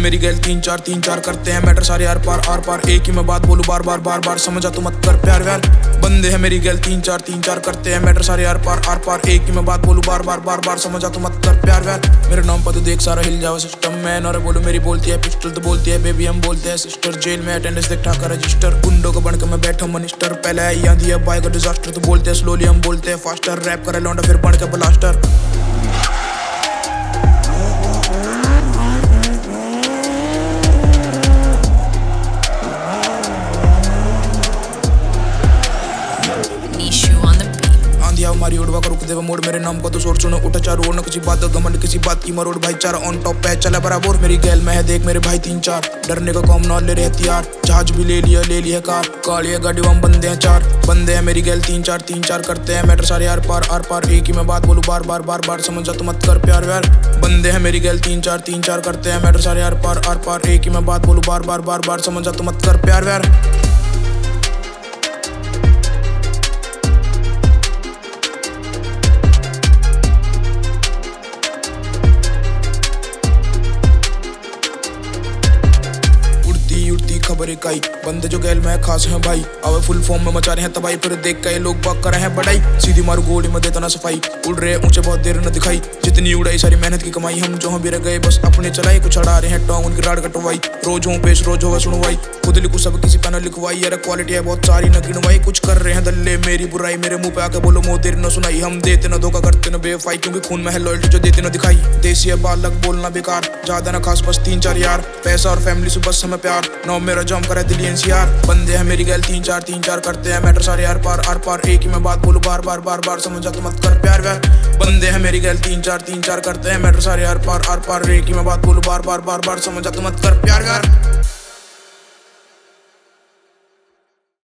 मेरी गैल तीन चार करते हैं मैटर सारे आर पार एक ही मैं बात बोलूं बार समझा तो मत कर प्यार व्यार। बंदे हैं मेरी गैल तीन चार करते हैं मैटर सारे आर पार एक ही मैं बात बोलूं बार समझा तो मत कर प्यार व्यार। मेरे नाम पर तो देख सारा हिल जाओ सिस्टम में और बोलो मेरी बोलती है पिस्टल तो बोलती है बेबी हम बोलते हैं सिस्टर। जेल में अटेंडेंस देख ठाकर रजिस्टर गुंडों को बनकर मैं बैठा मनिस्टर। पहले आई आंधी अब आएगा डिजास्टर तो बोलते हैं स्लोली हम बोलते हैं फास्टर। रैप करे लौंडा फिर बन के ब्लास्टर। हमारी उड़वा कर रुक देवा मोड़ मेरे नाम को तो शोर सुनो उठा चारों ओर न किसी बात घमंड किसी बात की मरोड़ भाईचारा ऑन टॉप पे चला बराबर। मेरी गैल में है देख मेरे भाई तीन चार डरने का कौम ना ले रहे हथियार। जहाज भी ले लिया कार कालिया गाड़ी वम बंदे हैं चार। बंदे हैं मेरी गैल तीन चार करते हैं मैटर सारे आर पार एक ही मैं बात बोलूं बार समझा तो मत कर प्यार व्यार। बंदे हैं मेरी गैल तीन चार करते हैं मैटर सारे आर पार एक ही मैं बात बोलूं बार समझा तो मत कर प्यार व्यार। उड़ती खबर इकाई बंदे जो गैल में खास हैं भाई। आवे फुल फॉर्म में मचा रहे हैं तबाही फिर देख के लोग बाग कर रहे हैं बढ़ाई। सीधी मारू गोली में देता ना सफाई उड़ रहे ऊंचे बहुत देर न दिखाई। जितनी उड़ाई सारी मेहनत की कमाई हम जो भी रह गए बस अपने चलाई। कुछ अड़ा रहे हैं टोंग उनकी राड कटवाई रोज हूँ पेश रोज हो सुनवाई। खुद लिखू सब किसी पैनल लिखवाई यार क्वालिटी है बहुत सारी न गिनवाई। कुछ कर रहे हैं दल्ले मेरी बुराई मेरे मुंह पे आके बोलो मो देर न सुनाई। हम देते न धोखा करते न बेवफाई क्योंकि खून में है लॉयल्टी जो देते न दिखाई। देसी है बालक बोलना बेकार ज्यादा न खास बस तीन चार यार। पैसा और फैमिली से बस हमें प्यार नौ मेरा जॉम करे दिल्ली एनसीआर। बंदे हैं मेरी गैल तीन चार करते हैं मैटर सारे आर पार एक ही मैं बात बोलूं बार समझा तो मत कर प्यार व्यार। बंदे हैं मेरी गैल तीन चार करते हैं मैटर सारे आर पार एक ही मैं बात बोलूं बार समझा तो मत कर प्यार व्यार।